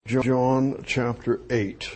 John chapter 8.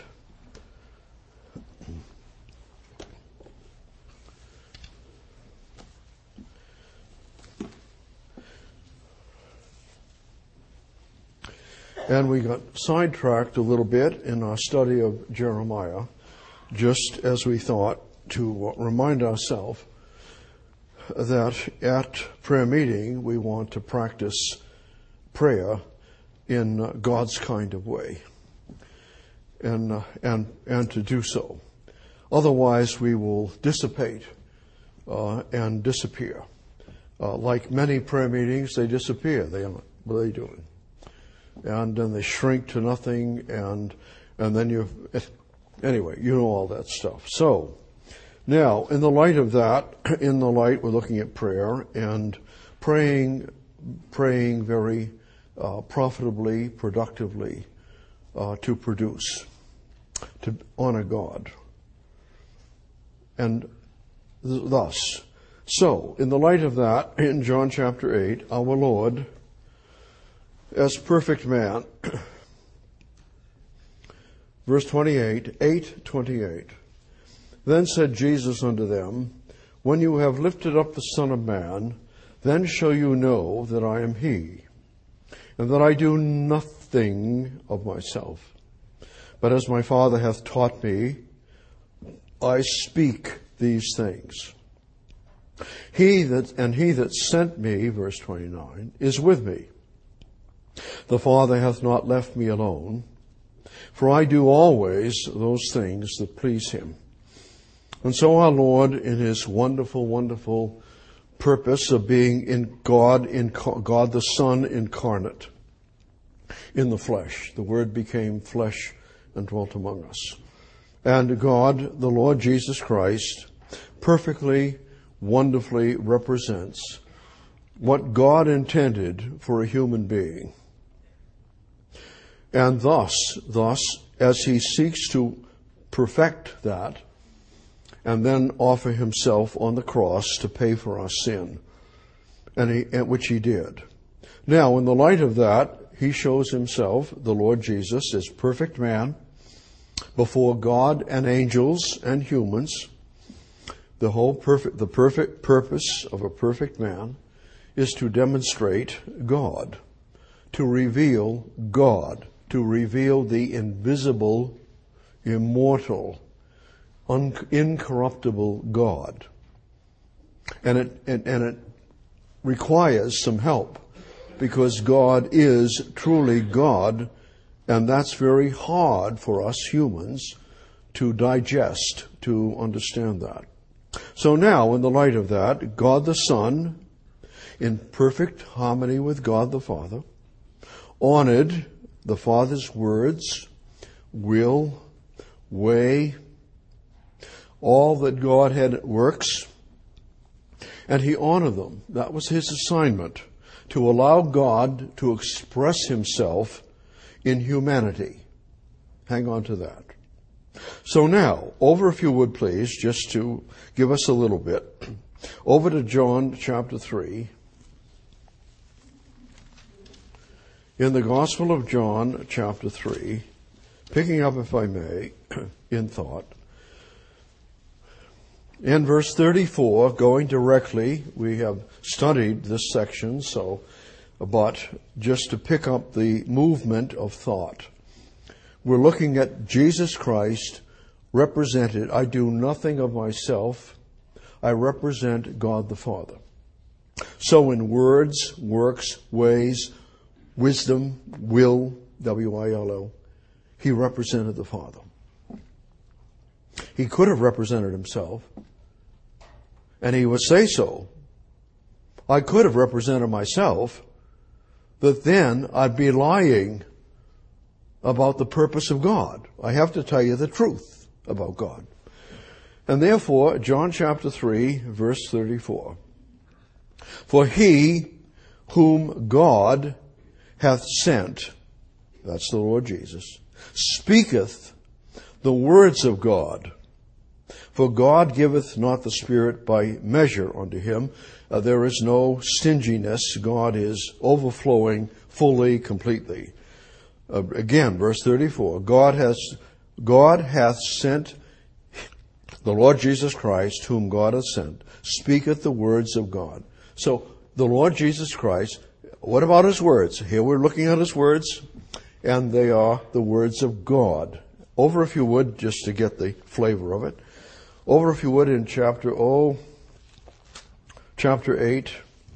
And we got sidetracked a little bit in our study of Jeremiah, just as we thought to remind ourselves that at prayer meeting we want to practice prayer in God's kind of way, and to do so. Otherwise, we will dissipate and disappear. Like many prayer meetings, they disappear. What are they doing? And then they shrink to nothing, and then anyway, you know all that stuff. So now, in the light of that, we're looking at prayer and praying very profitably, productively, to produce, to honor God. And thus, so in the light of that, in John chapter 8, our Lord, as perfect man, verse 28, 8:28, then said Jesus unto them, when you have lifted up the Son of Man, then shall you know that I am he, and that I do nothing of myself, but as my Father hath taught me, I speak these things. He that sent me, verse 29, is with me. The Father hath not left me alone, for I do always those things that please him. And so our Lord, in his wonderful, wonderful purpose of being in God the Son incarnate in the flesh, the Word became flesh and dwelt among us. And God, the Lord Jesus Christ, perfectly, wonderfully represents what God intended for a human being. And thus, as he seeks to perfect that, and then offer himself on the cross to pay for our sin, which he did. Now, in the light of that, he shows himself, the Lord Jesus, as perfect man before God and angels and humans. The perfect purpose of a perfect man is to demonstrate God, to reveal God, to reveal the invisible, immortal, incorruptible God. And it requires some help, because God is truly God, and that's very hard for us humans to digest, to understand that. So now, in the light of that, God the Son, in perfect harmony with God the Father, honored the Father's words, will, way, all that God had works, and he honored them. That was his assignment, to allow God to express himself in humanity. Hang on to that. So now, over, if you would please, just to give us a little bit, over to John chapter 3. In the Gospel of John chapter 3, picking up, if I may, in thought, in verse 34, going directly, we have studied this section, but just to pick up the movement of thought, we're looking at Jesus Christ represented. I do nothing of myself. I represent God the Father. So in words, works, ways, wisdom, will, W-I-L-L, he represented the Father. He could have represented himself, and he would say so. I could have represented myself, but then I'd be lying about the purpose of God. I have to tell you the truth about God. And therefore, John chapter 3, verse 34. For he whom God hath sent, that's the Lord Jesus, speaketh the words of God. For God giveth not the Spirit by measure unto him. There is no stinginess. God is overflowing fully, completely. Again, verse 34, God hath sent the Lord Jesus Christ, whom God hath sent, speaketh the words of God. So, the Lord Jesus Christ, what about His words? Here we're looking at His words, and they are the words of God. Over, if you would, just to get the flavor of it. Over, if you would, in chapter 8.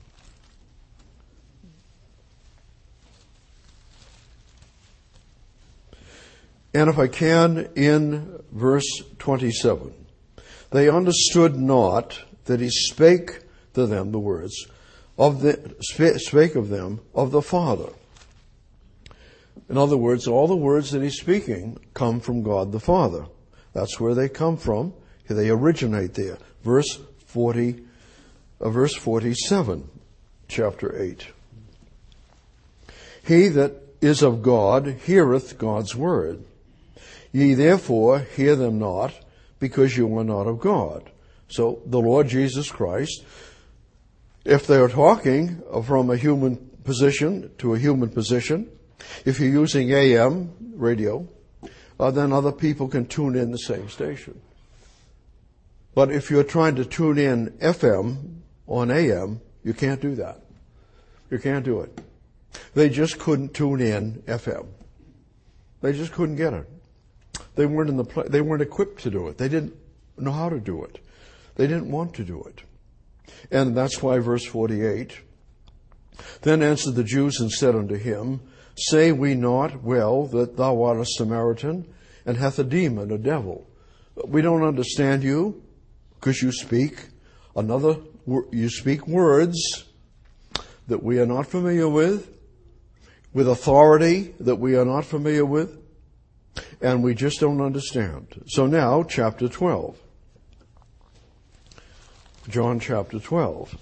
And if I can, in verse 27. They understood not that He spake to them the words spake of them of the Father. In other words, all the words that He's speaking come from God the Father. That's where they come from. They originate there. Verse 47, chapter 8. He that is of God heareth God's word. Ye therefore hear them not, because you are not of God. So the Lord Jesus Christ, if they are talking from a human position to a human position, if you're using AM radio, then other people can tune in the same station. But if you're trying to tune in FM on AM, you can't do that. You can't do it. They just couldn't tune in FM. They just couldn't get it. They weren't equipped to do it. They didn't know how to do it. They didn't want to do it. And that's why verse 48, then answered the Jews and said unto him, say we not well that thou art a Samaritan, and hath a demon, a devil? We don't understand you, because you speak words that we are not familiar with authority that we are not familiar with, and we just don't understand. So now, chapter 12. John chapter 12.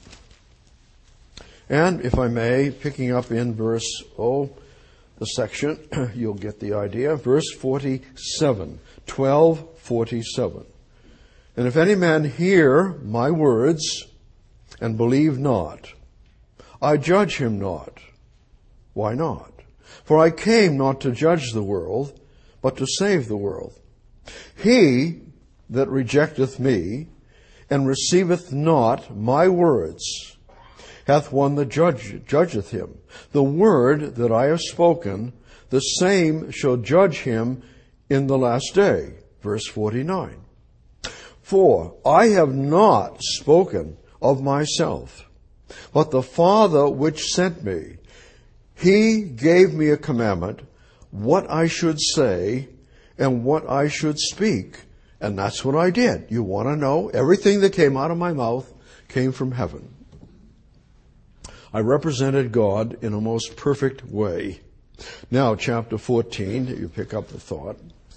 And if I may, picking up in verse, the section, you'll get the idea. Verse 47, 12:47. And if any man hear my words and believe not, I judge him not. Why not? For I came not to judge the world, but to save the world. He that rejecteth me and receiveth not my words hath one that judgeth him. The word that I have spoken, the same shall judge him in the last day. Verse 49. For I have not spoken of myself, but the Father which sent me, He gave me a commandment, what I should say and what I should speak. And that's what I did. You want to know? Everything that came out of my mouth came from heaven. I represented God in a most perfect way. Now, chapter 14, you pick up the thought.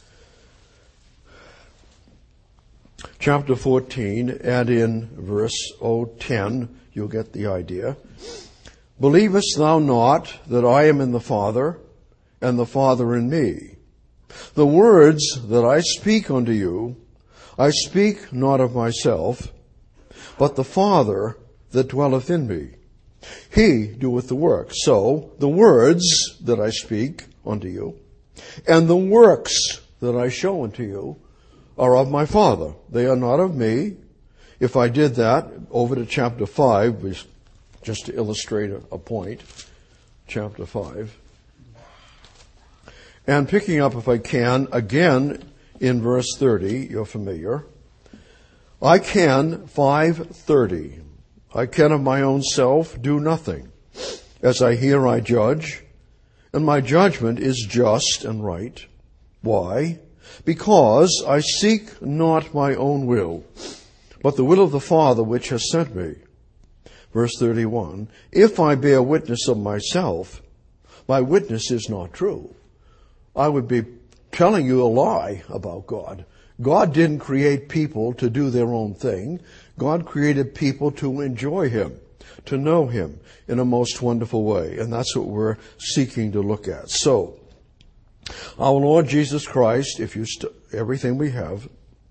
Chapter 14, and in verse 10, you'll get the idea. Believest thou not that I am in the Father, and the Father in me? The words that I speak unto you, I speak not of myself, but the Father that dwelleth in me. He doeth the work. So, the words that I speak unto you, and the works that I show unto you, are of my Father. They are not of me. If I did that, over to chapter 5, just to illustrate a point, chapter 5. And picking up, if I can, again in verse 30, you're familiar. I can, 5:30, I can of my own self do nothing. As I hear, I judge, and my judgment is just and right. Why? Because I seek not my own will, but the will of the Father which has sent me. Verse 31, if I bear witness of myself, my witness is not true. I would be telling you a lie about God. God didn't create people to do their own thing. God created people to enjoy Him, to know Him in a most wonderful way. And that's what we're seeking to look at. So, our Lord Jesus Christ, if you everything we have,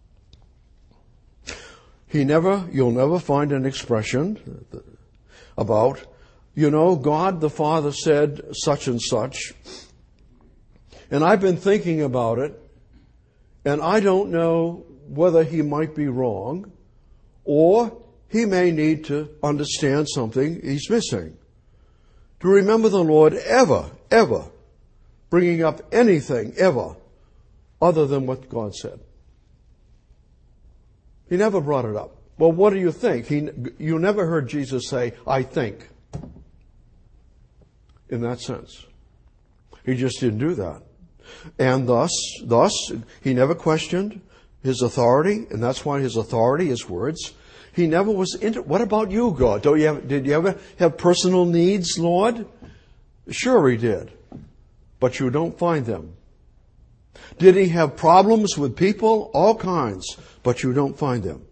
you'll never find an expression about, God the Father said such and such, And I've been thinking about it, and I don't know whether he might be wrong, or he may need to understand something he's missing. To remember the Lord ever bringing up anything ever other than what God said. He never brought it up. Well, what do you think? You never heard Jesus say, I think, in that sense. He just didn't do that. And thus, he never questioned his authority, and that's why his authority, his words. He never was what about you, God? Did you ever have personal needs, Lord? Sure he did. But you don't find them. Did he have problems with people? All kinds. But you don't find them.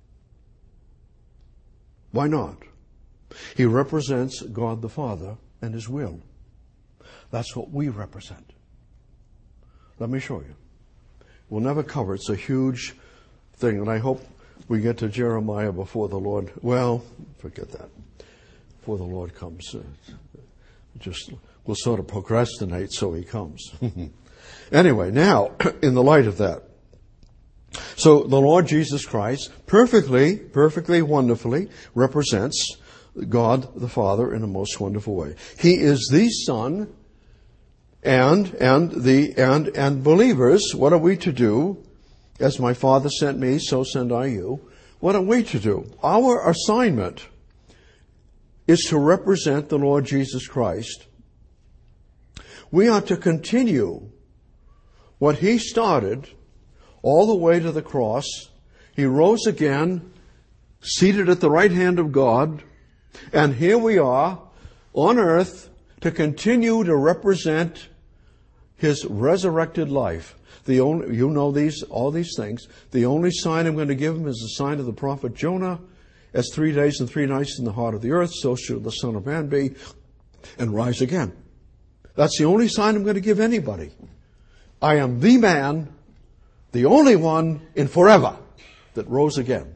Why not? He represents God the Father and His will. That's what we represent. Let me show you. We'll never cover it. It's a huge thing, and I hope we get to Jeremiah before the Lord. Well, forget that. Before the Lord comes. We'll sort of procrastinate so He comes. Anyway, now, in the light of that. So the Lord Jesus Christ perfectly, wonderfully represents God the Father in a most wonderful way. He is the Son, and believers, what are we to do? As my Father sent me, so send I you. What are we to do? Our assignment is to represent the Lord Jesus Christ. We are to continue what He started all the way to the cross. He rose again, seated at the right hand of God, and here we are on earth to continue to represent His resurrected life. All these things. The only sign I'm going to give Him is the sign of the prophet Jonah. As 3 days and 3 nights in the heart of the earth, so shall the Son of Man be, and rise again. That's the only sign I'm going to give anybody. I am the man, the only one in forever that rose again.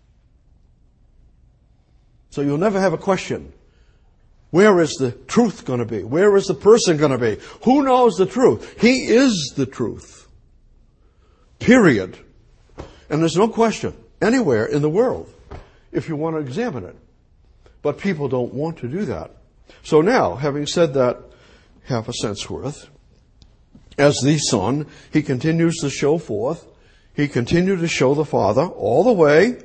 So you'll never have a question. Where is the truth going to be? Where is the person going to be? Who knows the truth? He is the truth. Period. And there's no question anywhere in the world if you want to examine it. But people don't want to do that. So now, having said that half a cent's worth, as the Son, He continues to show forth. He continued to show the Father all the way.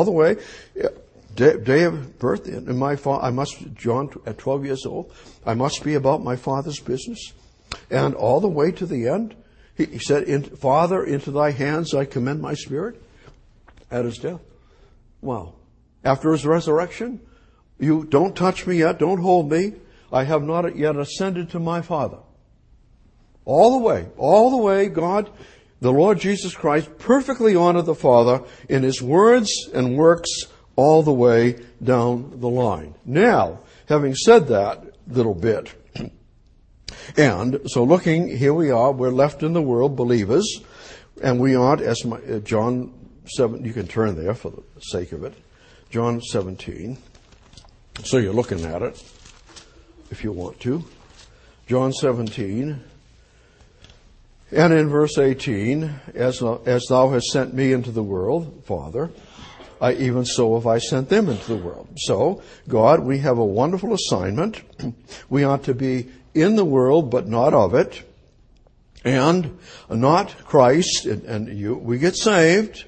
Day of birth, John at 12 years old, I must be about my Father's business. And all the way to the end, He said, Father, into Thy hands I commend my spirit. At His death. Wow. After His resurrection, you don't touch me yet, don't hold me. I have not yet ascended to my Father. All the way, God, the Lord Jesus Christ, perfectly honored the Father in His words and works all the way down the line. Now, having said that little bit, and so looking, here we are, we're left in the world, believers, and we aren't, as John 7, you can turn there for the sake of it, John 17, so you're looking at it, if you want to. John 17, and in verse 18, as thou hast sent me into the world, Father, even so have I sent them into the world. So, God, we have a wonderful assignment. We ought to be in the world, but not of it. And not Christ, and you. We get saved.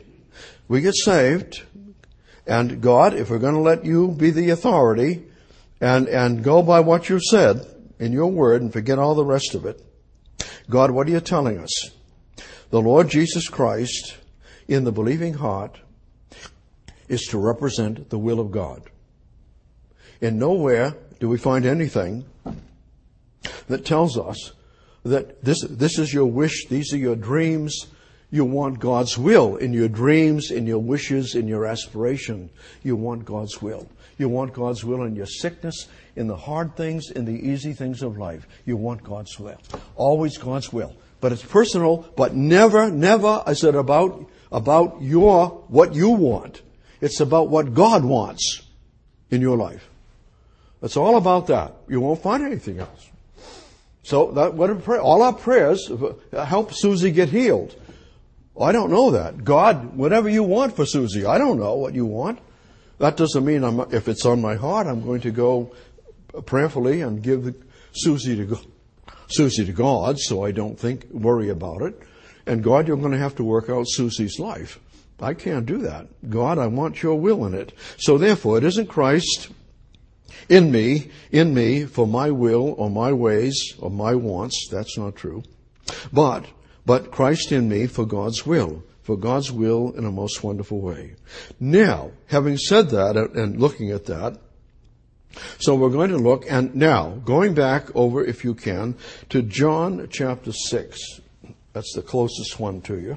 And God, if we're going to let you be the authority and go by what you said in your word and forget all the rest of it, God, what are you telling us? The Lord Jesus Christ in the believing heart is to represent the will of God. And nowhere do we find anything that tells us that this is your wish, these are your dreams. You want God's will in your dreams, in your wishes, in your aspiration. You want God's will. You want God's will in your sickness, in the hard things, in the easy things of life. You want God's will. Always God's will. But it's personal, but never is it about what you want. It's about what God wants in your life. It's all about that. You won't find anything else. So all our prayers help Susie get healed. I don't know that. God, whatever you want for Susie, I don't know what you want. That doesn't mean if it's on my heart, I'm going to go prayerfully and give Susie to God, so I don't worry about it. And God, you're going to have to work out Susie's life. I can't do that. God, I want your will in it. So therefore, it isn't Christ in me for my will or my ways or my wants. That's not true. But Christ in me for God's will in a most wonderful way. Now, having said that and looking at that, so we're going to look, and now, going back over, if you can, to John chapter 6. That's the closest one to you.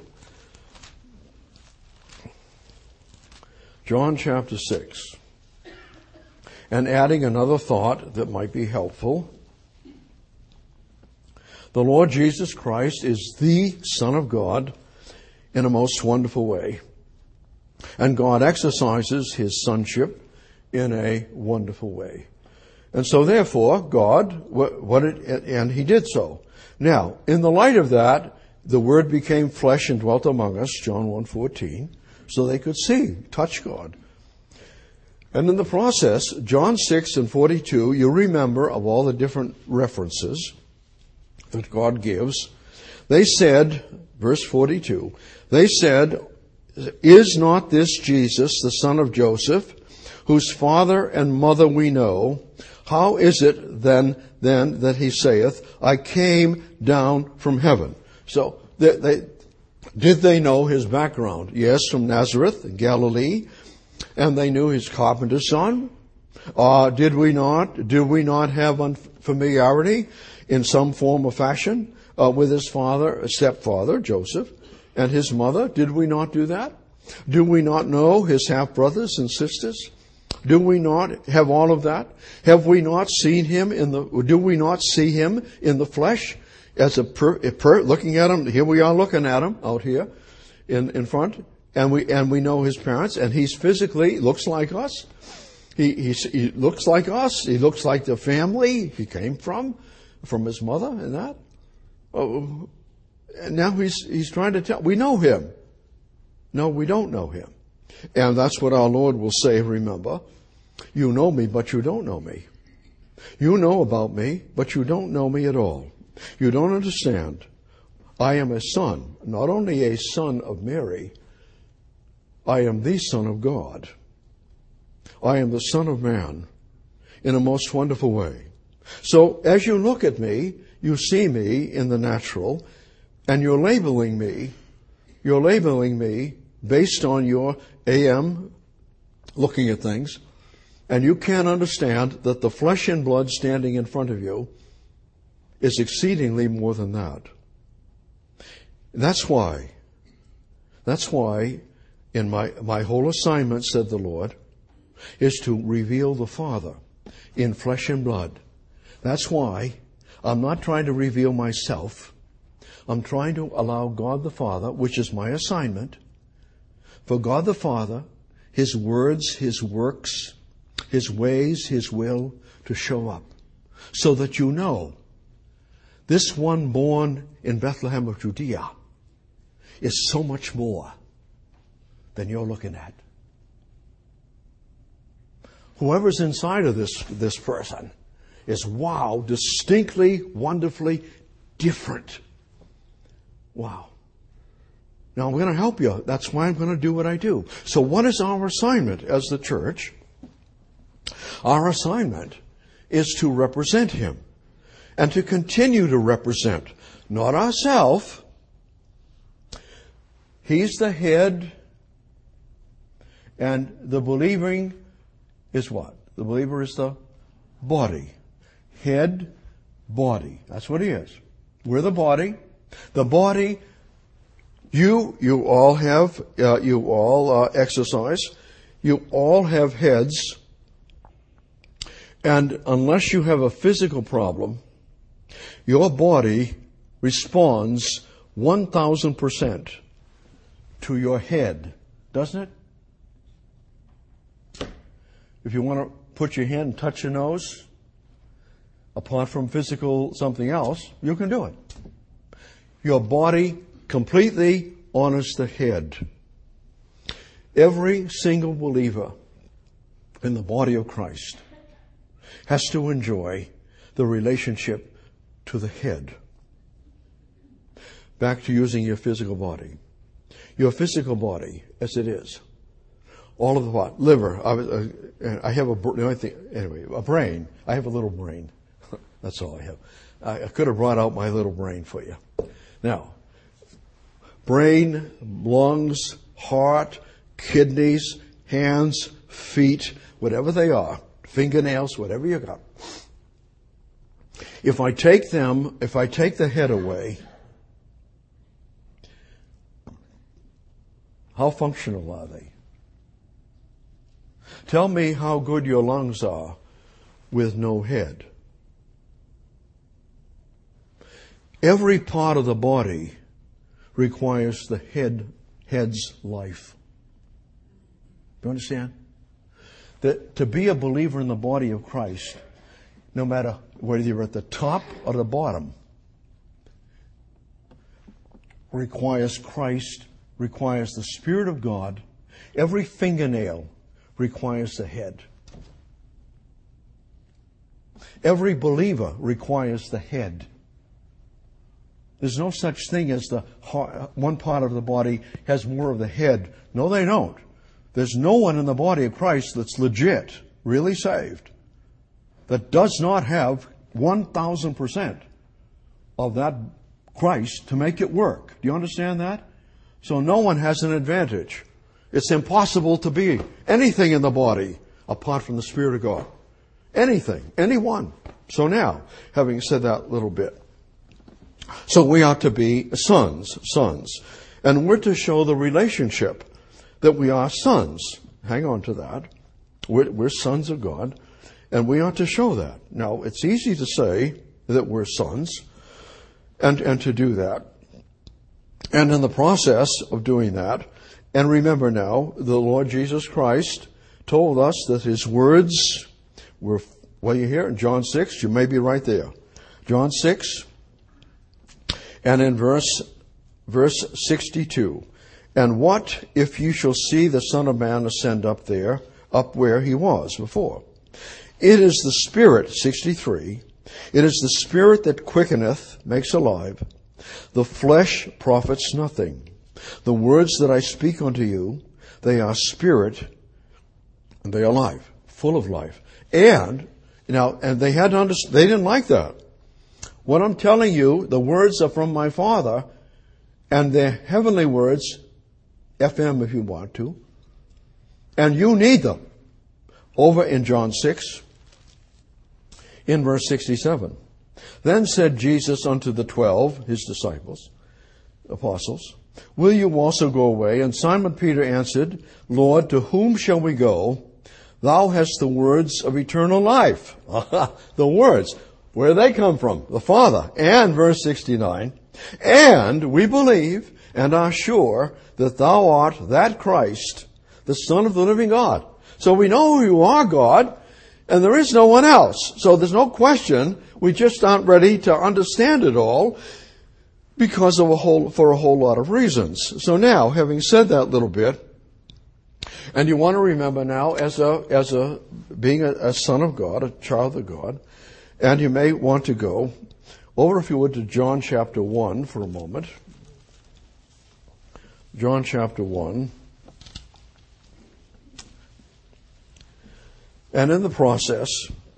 John chapter 6. And adding another thought that might be helpful. The Lord Jesus Christ is the Son of God in a most wonderful way. And God exercises His sonship in a wonderful way. And so therefore, God, and He did so. Now, in the light of that, the Word became flesh and dwelt among us, John 1:14, so they could see, touch God. And in the process, John 6:42, you remember of all the different references that God gives. They said, verse 42, they said, is not this Jesus, the son of Joseph, whose father and mother we know? How is it then that he saith, I came down from heaven? So, did they know his background? Yes, from Nazareth, Galilee, and they knew his carpenter's son. Did we not have familiarity in some form or fashion with his stepfather, Joseph, and his mother? Did we not do that? Do we not know his half-brothers and sisters? Do we not have all of that? Have we not seen him do we not see him in the flesh? As looking at him, here we are looking at him out here in front, and we know his parents, and he's physically looks like us. He looks like us. He looks like the family he came from his mother and that. Oh, and now he's trying to tell. We know him. No, we don't know him. And that's what our Lord will say, remember. You know me, but you don't know me. You know about me, but you don't know me at all. You don't understand. I am a son, not only a son of Mary, I am the Son of God. I am the Son of Man in a most wonderful way. So as you look at me, you see me in the natural, and you're labeling me based on your AM looking at things, and you can't understand that the flesh and blood standing in front of you is exceedingly more than that. That's why in my whole assignment, said the Lord, is to reveal the Father in flesh and blood. That's why I'm not trying to reveal myself. I'm trying to allow God the Father, which is my assignment, for God the Father, His words, His works, His ways, His will to show up. So that you know, this one born in Bethlehem of Judea is so much more than you're looking at. Whoever's inside of this person is, wow, distinctly, wonderfully different. Wow. Now I'm going to help you. That's why I'm going to do what I do. So what is our assignment as the church? Our assignment is to represent Him and to continue to represent, not ourselves. He's the head, and the believing is what? The believer is the body. Head, body. That's what he is. We're the body. The body, you all have, exercise. You all have heads. And unless you have a physical problem, your body responds 1,000% to your head, doesn't it? If you want to put your hand and touch your nose, apart from physical something else, you can do it. Your body completely honors the head. Every single believer in the body of Christ has to enjoy the relationship to the head. Back to using your physical body. Your physical body, as it is, all of the what? Liver. I have a brain. I have a little brain. That's all I have. I could have brought out my little brain for you. Now, brain, lungs, heart, kidneys, hands, feet, whatever they are, fingernails, whatever you got. If I take the head away, how functional are they? Tell me how good your lungs are with no head. Every part of the body requires the head's life. Do you understand? That to be a believer in the body of Christ, no matter whether you're at the top or the bottom, requires Christ, requires the Spirit of God. Every fingernail requires the head. Every believer requires the head. There's no such thing as the heart, one part of the body has more of the head. No, they don't. There's no one in the body of Christ that's legit, really saved, that does not have 1,000% of that Christ to make it work. Do you understand that? So no one has an advantage. It's impossible to be anything in the body apart from the Spirit of God. Anything, anyone. So now, having said that little bit, so we ought to be sons. And we're to show the relationship that we are sons. Hang on to that. We're sons of God, and we ought to show that. Now, it's easy to say that we're sons, and to do that. And in the process of doing that, and remember now, the Lord Jesus Christ told us that His words were, well, you hear in John 6, you may be right there. John 6, and in verse 62. And what if you shall see the Son of Man ascend up where He was before? It is the Spirit, 63, it is the Spirit that quickeneth, makes alive. The flesh profits nothing. The words that I speak unto you, they are spirit, and they are life, full of life. And they had to understand, they didn't like that. What I'm telling you, the words are from my Father, and they're heavenly words, FM if you want to, and you need them. Over in John 6, in verse 67. Then said Jesus unto the 12, His disciples, apostles, will you also go away? And Simon Peter answered, Lord, to whom shall we go? Thou hast the words of eternal life. The words. Where they come from? The Father. And verse 69, and we believe and are sure that thou art that Christ, the Son of the living God. So we know you are God, and there is no one else. So there's no question. We just aren't ready to understand it all because of for a whole lot of reasons. So now, having said that little bit, and you want to remember now, being a son of God, a child of God, and you may want to go over, if you would, to John chapter 1 for a moment. John chapter 1. And in the process,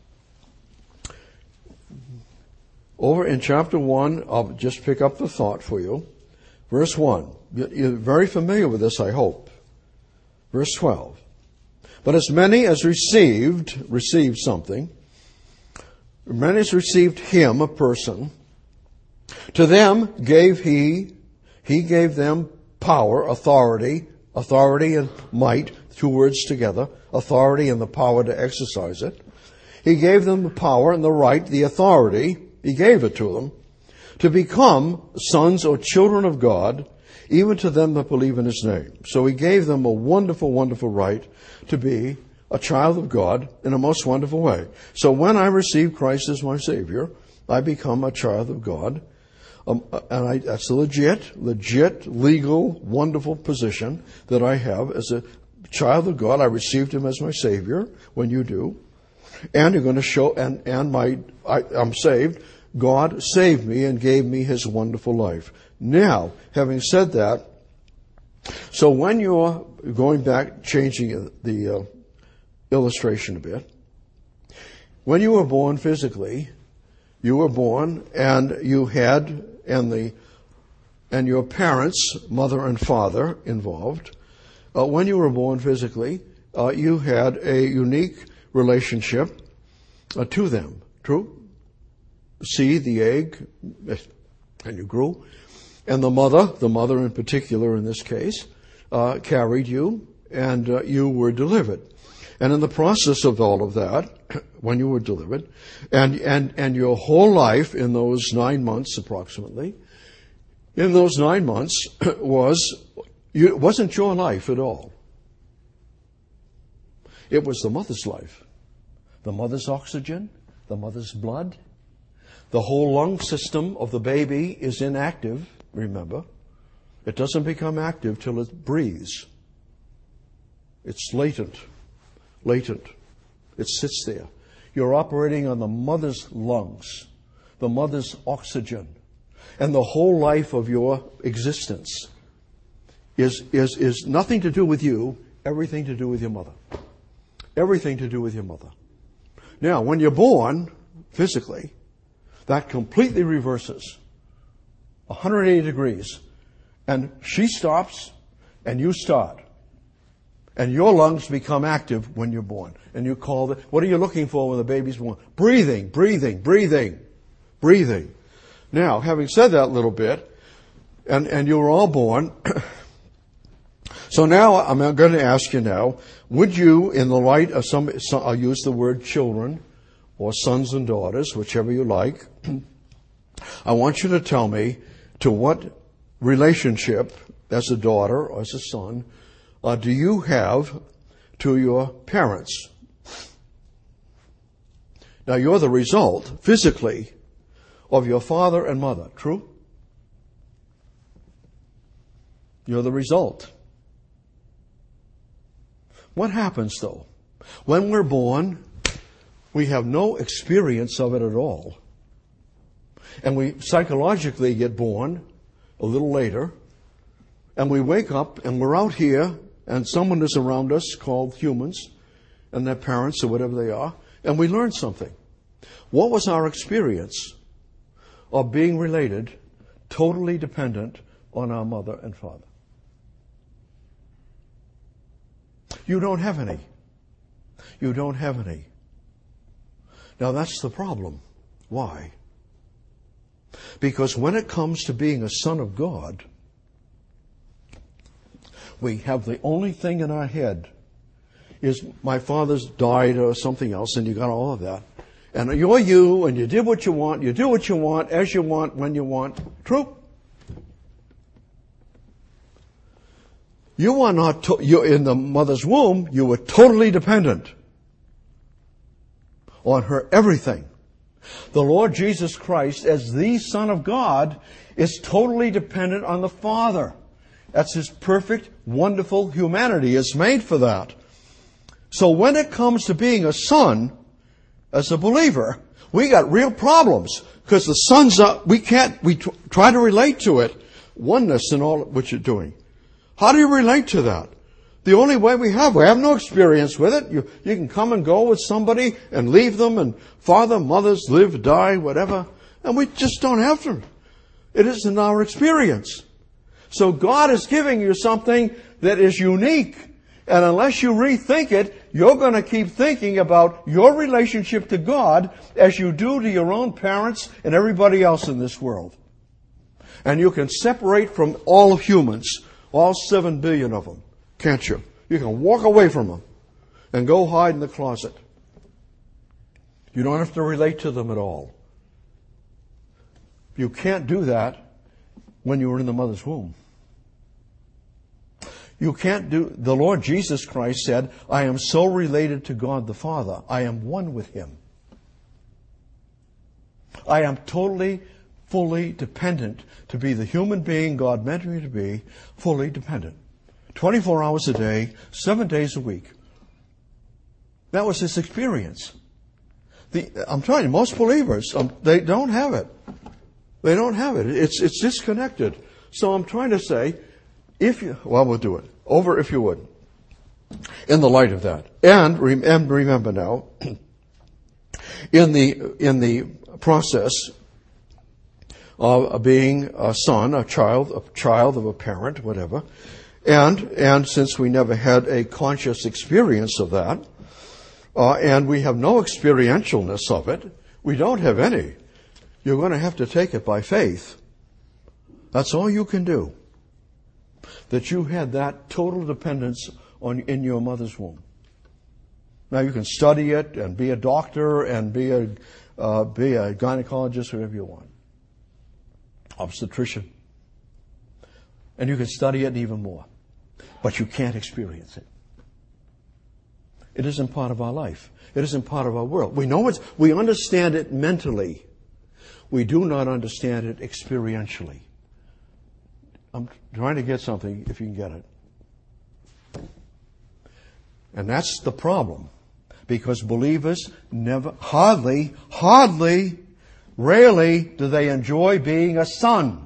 over in chapter 1, I'll just pick up the thought for you. Verse 1. You're very familiar with this, I hope. Verse 12. But as many as received something, many as received Him, a person, to them gave He gave them power, authority and might, two words together, authority and the power to exercise it. He gave them the power and the right, the authority, He gave it to them, to become sons or children of God, even to them that believe in His name. So He gave them a wonderful, wonderful right to be a child of God in a most wonderful way. So when I receive Christ as my Savior, I become a child of God. That's a legit, legal, wonderful position that I have as a child of God. I received Him as my Savior when you do. And you're going to show, I'm saved. God saved me and gave me His wonderful life. Now, having said that, so when you're going back, changing the illustration a bit, when you were born physically, you were born and you had, and your parents, mother and father involved, when you were born physically, you had a unique relationship to them. True? Seed, the egg, and you grew. And the mother in particular in this case, carried you, and you were delivered. And in the process of all of that, when you were delivered, and your whole life in those 9 months approximately, in those 9 months wasn't your life at all. It was the mother's life. The mother's oxygen, the mother's blood. The whole lung system of the baby is inactive, remember. It doesn't become active till it breathes. It's latent. It sits there. You're operating on the mother's lungs, the mother's oxygen. And the whole life of your existence is nothing to do with you, everything to do with your mother. Everything to do with your mother. Now, when you're born, physically, that completely reverses 180 degrees. And she stops, and you start. And your lungs become active when you're born. And you call it, what are you looking for when the baby's born? Breathing. Now, having said that little bit, and you were all born, so now I'm going to ask you now, would you, in the light of I'll use the word children, or sons and daughters, whichever you like, I want you to tell me to what relationship, as a daughter or as a son, do you have to your parents? Now, you're the result, physically, of your father and mother. True? You're the result. What happens, though? When we're born, we have no experience of it at all. And we psychologically get born a little later, and we wake up and we're out here, and someone is around us called humans, and their parents or whatever they are, and we learn something. What was our experience of being related, totally dependent on our mother and father? You don't have any. You don't have any. Now that's the problem. Why? Because when it comes to being a son of God, we have the only thing in our head is my father's died or something else, and you got all of that. And you're you, and you did what you want, you do what you want, as you want, when you want. True? You are not, you're in the mother's womb, you were totally dependent on her everything. The Lord Jesus Christ, as the Son of God, is totally dependent on the Father. That's His perfect, wonderful humanity is made for that. So when it comes to being a son, as a believer, we got real problems. Because the son's we try to relate to it. Oneness in all what you're doing. How do you relate to that? The only way we have no experience with it. You can come and go with somebody and leave them, and father, mothers live, die, whatever. And we just don't have to. It isn't our experience. So God is giving you something that is unique. And unless you rethink it, you're going to keep thinking about your relationship to God as you do to your own parents and everybody else in this world. And you can separate from all of humans, all 7 billion of them, can't you? You can walk away from them and go hide in the closet. You don't have to relate to them at all. You can't do that when you were in the mother's womb. You can't do, the Lord Jesus Christ said, I am so related to God the Father, I am one with Him. I am totally, fully dependent to be the human being God meant me to be, fully dependent. 24 hours a day, 7 days a week. That was his experience. I'm telling you, most believers, they don't have it. They don't have it. It's disconnected. So I'm trying to say, we'll do it. Over, if you would. In the light of that. And remember now, in the process of being a son, a child of a parent, whatever, and since we never had a conscious experience of that, and we have no experientialness of it, we don't have any. You're going to have to take it by faith. That's all you can do. That you had that total dependence in your mother's womb. Now you can study it and be a doctor and be a gynecologist, whatever you want. Obstetrician. And you can study it even more. But you can't experience it. It isn't part of our life. It isn't part of our world. We understand it mentally. We do not understand it experientially. I'm trying to get something, if you can get it. And that's the problem. Because believers hardly, rarely do they enjoy being a son.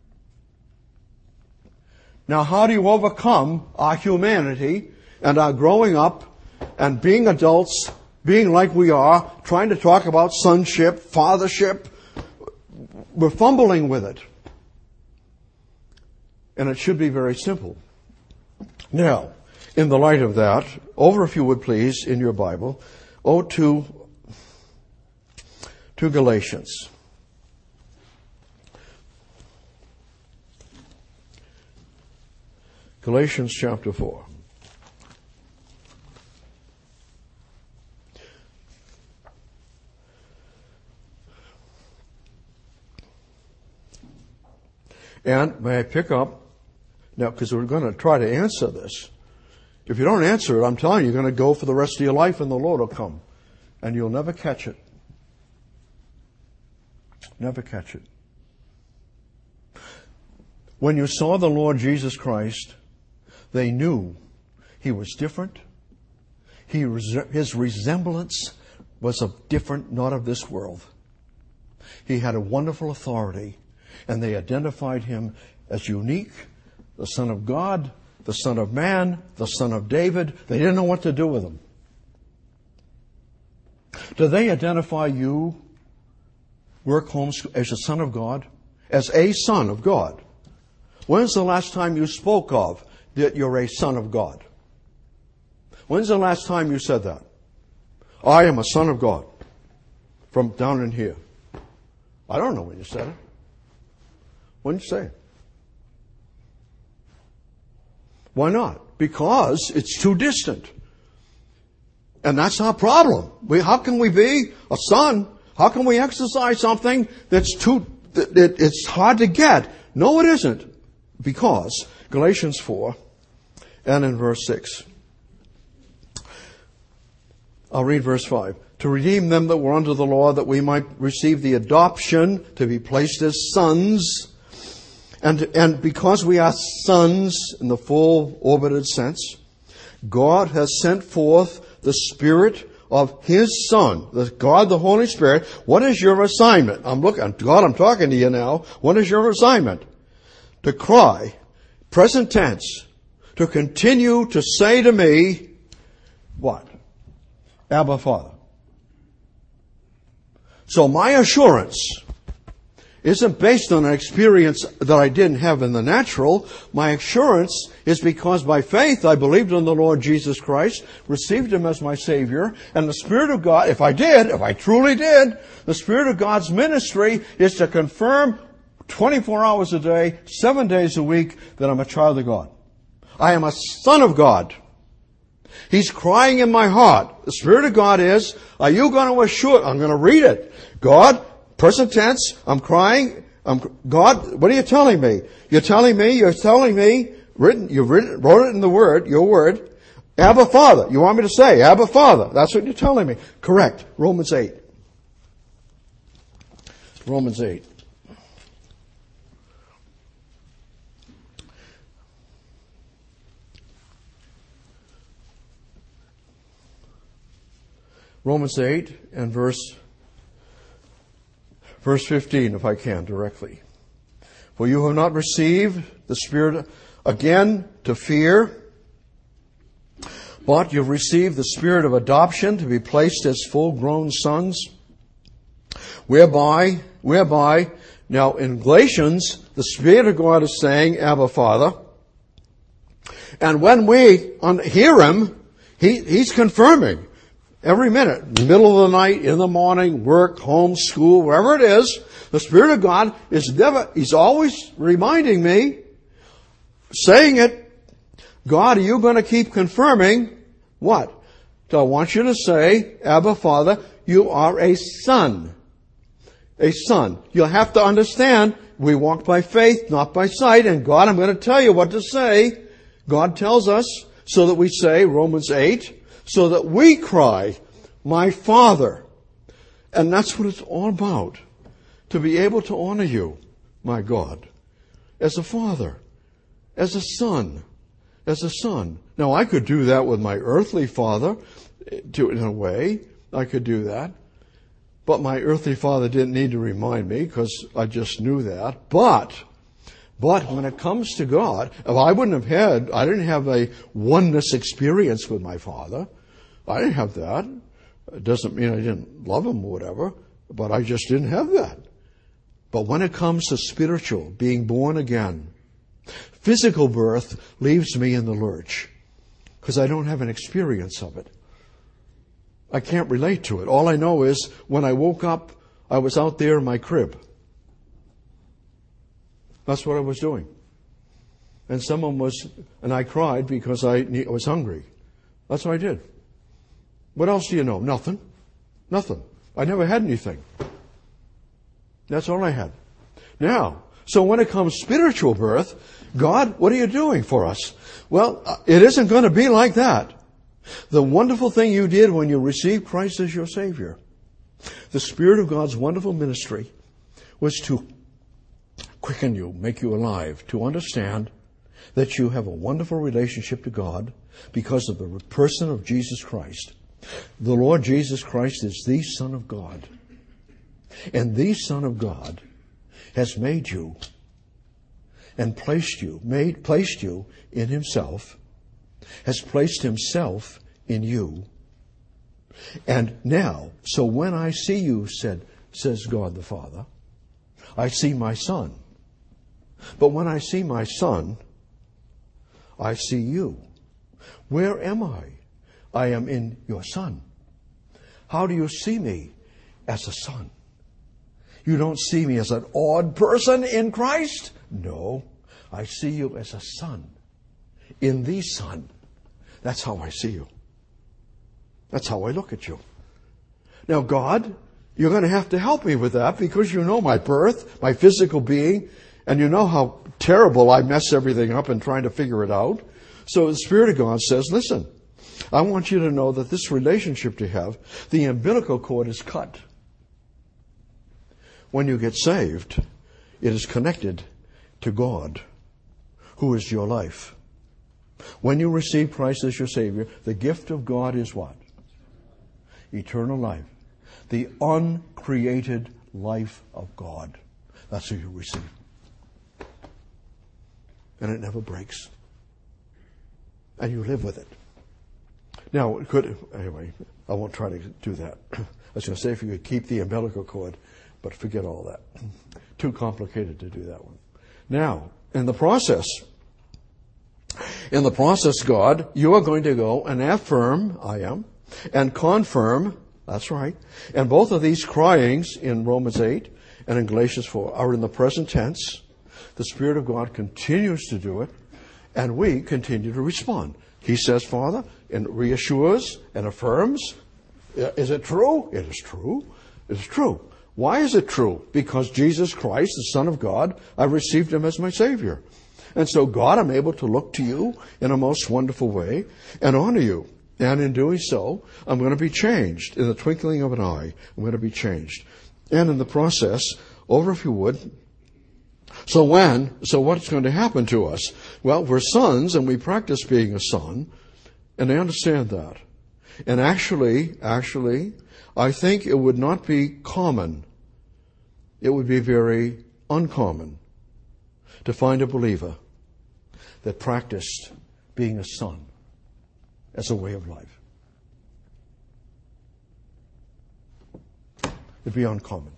Now, how do you overcome our humanity and our growing up and being adults, being like we are, trying to talk about sonship, fathership? We're fumbling with it. And it should be very simple. Now, in the light of that, over, if you would please, in your Bible, to Galatians. Galatians chapter 4. And may I pick up, now because we're going to try to answer this. If you don't answer it, I'm telling you, you're going to go for the rest of your life and the Lord will come. And you'll never catch it. Never catch it. When you saw the Lord Jesus Christ, they knew He was different. His resemblance was different, not of this world. He had a wonderful authority, and they identified Him as unique, the Son of God, the Son of Man, the Son of David. They didn't know what to do with Him. Do they identify you, Work Homes, as a Son of God? As a Son of God? When's the last time you spoke of that you're a Son of God? When's the last time you said that? I am a Son of God. From down in here. I don't know when you said it. When did you say it? Why not? Because it's too distant. And that's our problem. How can we be a son? How can we exercise something it's hard to get? No, it isn't. Because, Galatians 4, and in verse 6. I'll read verse 5. To redeem them that were under the law, that we might receive the adoption, to be placed as sons. And because we are sons in the full orbited sense, God has sent forth the Spirit of His Son, God the Holy Spirit. What is your assignment? I'm talking to you now. What is your assignment? To cry, present tense, to continue to say to me, what? Abba, Father. So my assurance isn't based on an experience that I didn't have in the natural. My assurance is because by faith I believed in the Lord Jesus Christ, received Him as my Savior, and the Spirit of God, if I truly did, the Spirit of God's ministry is to confirm 24 hours a day, 7 days a week, that I'm a child of God. I am a son of God. He's crying in my heart. The Spirit of God is, are you going to assure, I'm going to read it. God, present tense, I'm crying. God, what are you telling me? You're telling me, wrote it in the Word, your Word. Abba Father. You want me to say, Abba Father. That's what you're telling me. Correct. Romans 8. Romans 8. Romans 8 and verse 15, if I can, directly. For you have not received the Spirit again to fear, but you've received the Spirit of adoption to be placed as full-grown sons, whereby, now in Galatians, the Spirit of God is saying, Abba Father, and when we hear Him, He's confirming. Every minute, middle of the night, in the morning, work, home, school, wherever it is, the Spirit of God He's always reminding me, saying it, God, are you going to keep confirming what? So I want you to say, Abba Father, you are a son. A son. You'll have to understand, we walk by faith, not by sight, and God, I'm going to tell you what to say. God tells us so that we say, Romans 8, so that we cry, my Father. And that's what it's all about. To be able to honor you, my God, as a father, as a son, as a son. Now, I could do that with my earthly father, in a way. I could do that. But my earthly father didn't need to remind me because I just knew that. But when it comes to God, if I didn't have a oneness experience with my father. I didn't have that. It doesn't mean I didn't love him or whatever, but I just didn't have that. But when it comes to spiritual, being born again, physical birth leaves me in the lurch because I don't have an experience of it. I can't relate to it. All I know is when I woke up, I was out there in my crib. That's what I was doing. And I cried because I was hungry. That's what I did. What else do you know? Nothing. Nothing. I never had anything. That's all I had. Now, so when it comes spiritual birth, God, what are you doing for us? Well, it isn't going to be like that. The wonderful thing you did when you received Christ as your Savior, the Spirit of God's wonderful ministry was to quicken you, make you alive, to understand that you have a wonderful relationship to God because of the person of Jesus Christ. The Lord Jesus Christ is the Son of God. And the Son of God has made you and placed you in Himself, has placed Himself in you. And now, so when I see you, says God the Father, I see my Son. But when I see my Son, I see you. Where am I? I am in your Son. How do you see me? As a son. You don't see me as an odd person in Christ. No, I see you as a son. In the Son. That's how I see you. That's how I look at you. Now, God, you're going to have to help me with that because you know my birth, my physical being, and you know how terrible I mess everything up in trying to figure it out. So the Spirit of God says, listen, I want you to know that this relationship you have, the umbilical cord is cut. When you get saved, it is connected to God, who is your life. When you receive Christ as your Savior, the gift of God is what? Eternal life. The uncreated life of God. That's who you receive. And it never breaks. And you live with it. Now, anyway, I won't try to do that. I was going to say if you could keep the umbilical cord, but forget all that. Too complicated to do that one. Now, in the process, God, you are going to go and affirm, I am, and confirm, that's right. And both of these cryings in Romans 8 and in Galatians 4 are in the present tense. The Spirit of God continues to do it, and we continue to respond. He says, Father, and reassures and affirms. Is it true? It is true. It is true. Why is it true? Because Jesus Christ, the Son of God, I received Him as my Savior. And so, God, I'm able to look to you in a most wonderful way and honor you. And in doing so, I'm going to be changed. In the twinkling of an eye, I'm going to be changed. And in the process, over if you would. So what's going to happen to us? Well, we're sons and we practice being a son, and I understand that. And actually, I think it would not be common. It would be very uncommon to find a believer that practiced being a son as a way of life. It'd be uncommon.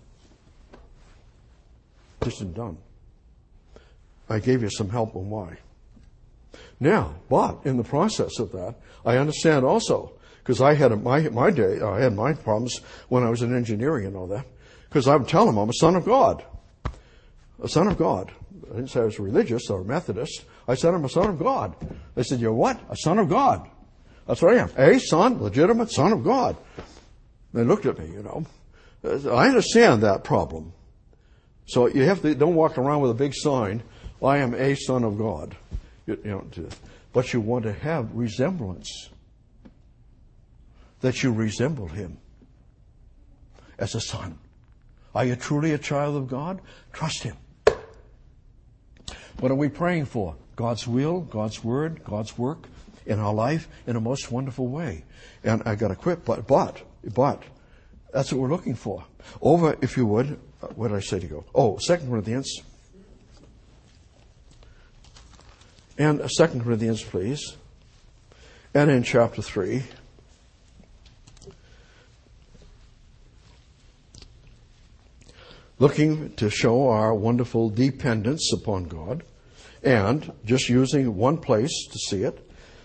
Just isn't done. I gave you some help on why. Now, but in the process of that, I understand also, because I had my day, I had my problems when I was in engineering and all that, because I would tell them I'm a son of God. A son of God. I didn't say I was religious or a Methodist. I said I'm a son of God. They said, you're what? A son of God. That's what I am. A son, legitimate son of God. They looked at me, I understand that problem. So you have to, don't walk around with a big sign, I am a son of God. But you want to have resemblance. That you resemble him as a son. Are you truly a child of God? Trust him. What are we praying for? God's will, God's word, God's work in our life in a most wonderful way. And I got to quit, but that's what we're looking for. Over, if you would, where did I say to go? 2 Corinthians. And 2 Corinthians, please. And in chapter 3. Looking to show our wonderful dependence upon God. And just using one place to see it.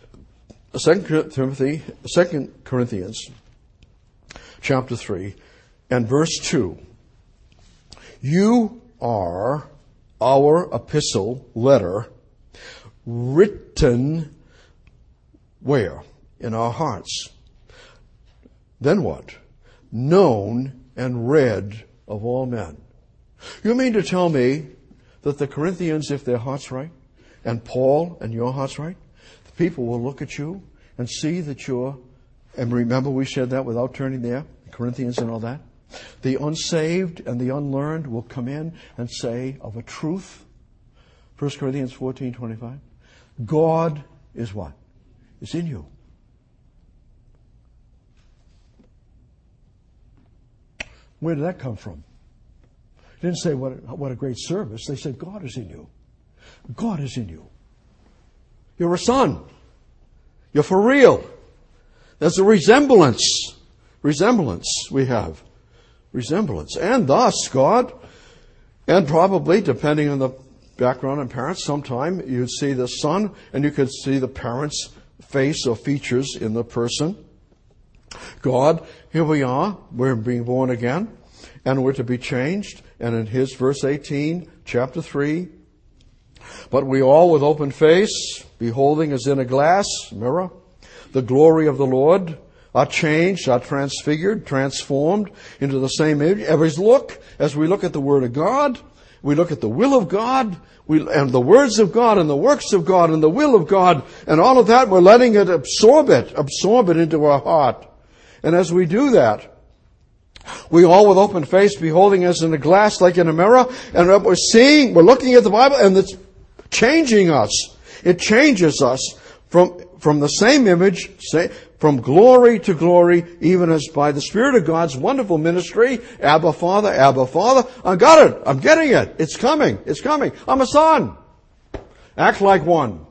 2 Corinthians chapter 3 and verse 2. You are our epistle letter written where? In our hearts. Then what? Known and read of all men. You mean to tell me that the Corinthians, if their heart's right, and Paul and your heart's right, the people will look at you and see that you're, and remember we said that without turning there, Corinthians and all that. The unsaved and the unlearned will come in and say of a truth, 1 Corinthians 14:25, God is what? Is in you. Where did that come from? They didn't say what a great service. They said God is in you. God is in you. You're a son. You're for real. There's a resemblance we have. Resemblance. And thus, God, and probably, depending on the background and parents, sometime you'd see the son and you could see the parent's face or features in the person. God, here we are, we're being born again, and we're to be changed. And in his verse 18, chapter 3, but we all with open face, beholding as in a glass, mirror, the glory of the Lord, are changed, are transfigured, transformed into the same image. As we look at the Word of God, we look at the will of God, and the words of God, and the works of God, and the will of God, and all of that, we're letting it absorb it into our heart. And as we do that, we all with open face, beholding as in a glass like in a mirror, and what we're looking at the Bible, and it's changing us. It changes us from the same image, from glory to glory, even as by the Spirit of God's wonderful ministry, Abba Father, Abba Father. I got it. I'm getting it. It's coming. It's coming. I'm a son. Act like one.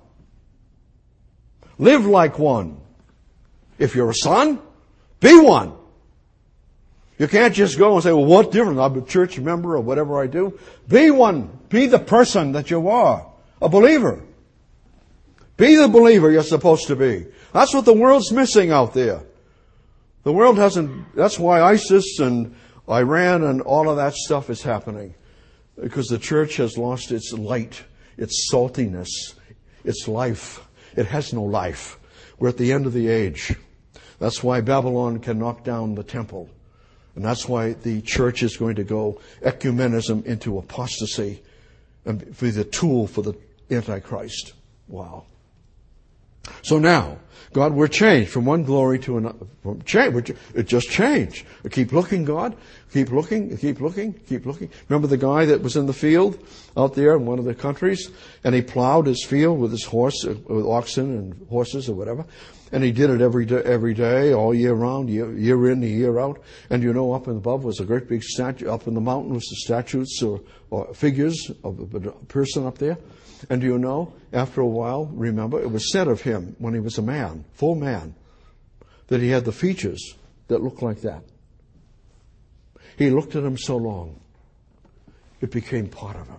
Live like one. If you're a son, be one. You can't just go and say, well, what difference? I'm a church member or whatever I do. Be one. Be the person that you are. A believer. Be the believer you're supposed to be. That's what the world's missing out there. The world hasn't, that's why ISIS and Iran and all of that stuff is happening. Because the church has lost its light, its saltiness, its life. It has no life. We're at the end of the age. That's why Babylon can knock down the temple. And that's why the church is going to go ecumenism into apostasy and be the tool for the Antichrist. Wow. So now, God, we're changed from one glory to another. It just changed. Keep looking, God. Keep looking, keep looking, keep looking. Remember the guy that was in the field out there in one of the countries? And he plowed his field with his horse, with oxen and horses or whatever. And he did it every day, all year round, year in, year out. And you know, up above was a great big statue. Up in the mountain was the statues or figures of a person up there. And do you know, after a while, remember, it was said of him when he was a man, full man, that he had the features that looked like that. He looked at him so long, it became part of him.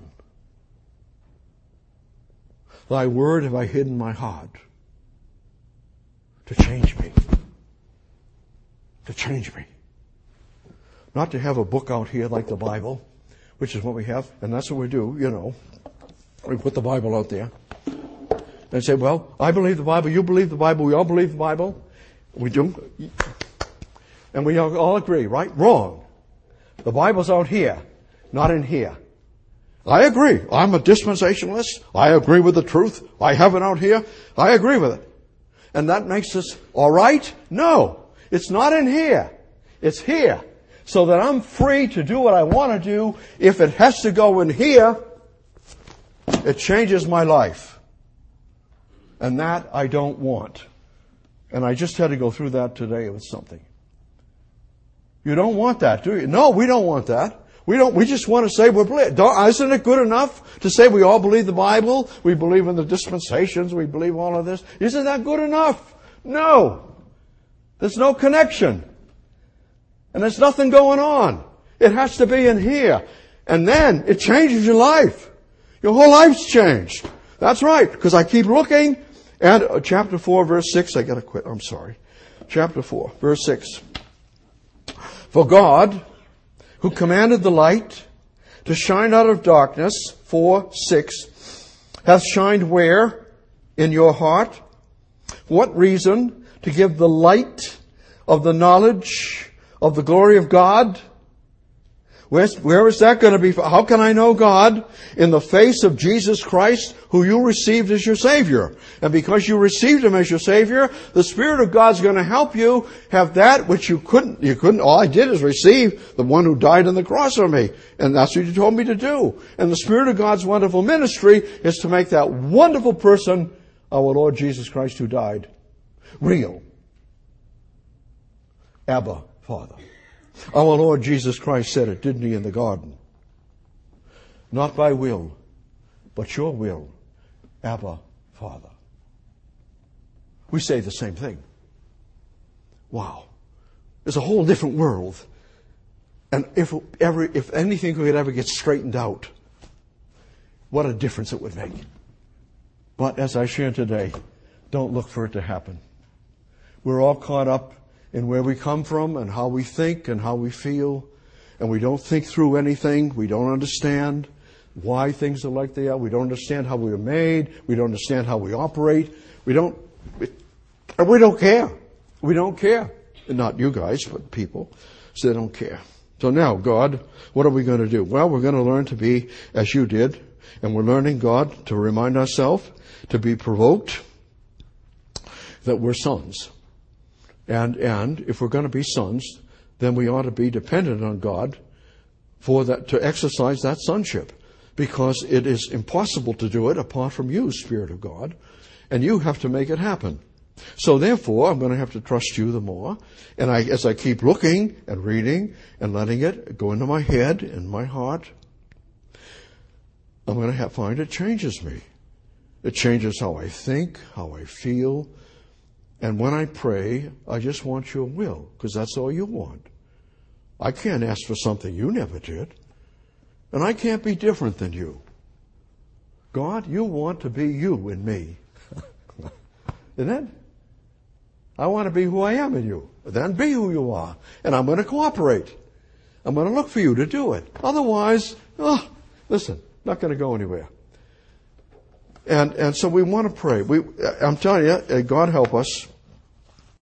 Thy word have I hid in my heart to change me. To change me. Not to have a book out here like the Bible, which is what we have, and that's what we do, you know. We put the Bible out there and say, well, I believe the Bible, you believe the Bible, we all believe the Bible. We do. And we all agree, right? Wrong. The Bible's out here, not in here. I agree. I'm a dispensationalist. I agree with the truth. I have it out here. I agree with it. And that makes us all right? No. It's not in here. It's here. So that I'm free to do what I want to do. If it has to go in here, it changes my life. And that I don't want. And I just had to go through that today with something. You don't want that, do you? No, we don't want that. We just want to say we're believe. Isn't it good enough to say we all believe the Bible? We believe in the dispensations. We believe all of this. Isn't that good enough? No. There's no connection. And there's nothing going on. It has to be in here. And then it changes your life. Your whole life's changed. That's right, because I keep looking. And chapter 4, verse 6, I gotta quit, I'm sorry. Chapter 4, verse 6. For God, who commanded the light to shine out of darkness, 4:6, hath shined where? In your heart. What reason? To give the light of the knowledge of the glory of God. Where is that going to be? How can I know God? In the face of Jesus Christ, who you received as your Savior. And because you received Him as your Savior, the Spirit of God's going to help you have that which you couldn't. All I did is receive the one who died on the cross for me. And that's what you told me to do. And the Spirit of God's wonderful ministry is to make that wonderful person, our Lord Jesus Christ who died, real. Abba, Father. Our Lord Jesus Christ said it, didn't He, in the garden? Not by will, but your will, Abba, Father. We say the same thing. Wow. There's a whole different world. And if anything could ever get straightened out, what a difference it would make. But as I share today, don't look for it to happen. We're all caught up in where we come from and how we think and how we feel. And we don't think through anything. We don't understand why things are like they are. We don't understand how we were made. We don't understand how we operate. We don't care. We don't care. And not you guys, but people. So they don't care. So now, God, what are we going to do? Well, we're going to learn to be as you did. And we're learning, God, to remind ourselves to be provoked that we're sons. And if we're going to be sons, then we ought to be dependent on God for that, to exercise that sonship. Because it is impossible to do it apart from you, Spirit of God. And you have to make it happen. So therefore, I'm going to have to trust you the more. And as I keep looking and reading and letting it go into my head and my heart, I'm going to find it changes me. It changes how I think, how I feel. And when I pray, I just want your will, because that's all you want. I can't ask for something you never did. And I can't be different than you. God, you want to be you in me. Isn't it? I want to be who I am in you. Then be who you are. And I'm going to cooperate. I'm going to look for you to do it. Otherwise, listen, not going to go anywhere. And so we want to pray. I'm telling you, God help us.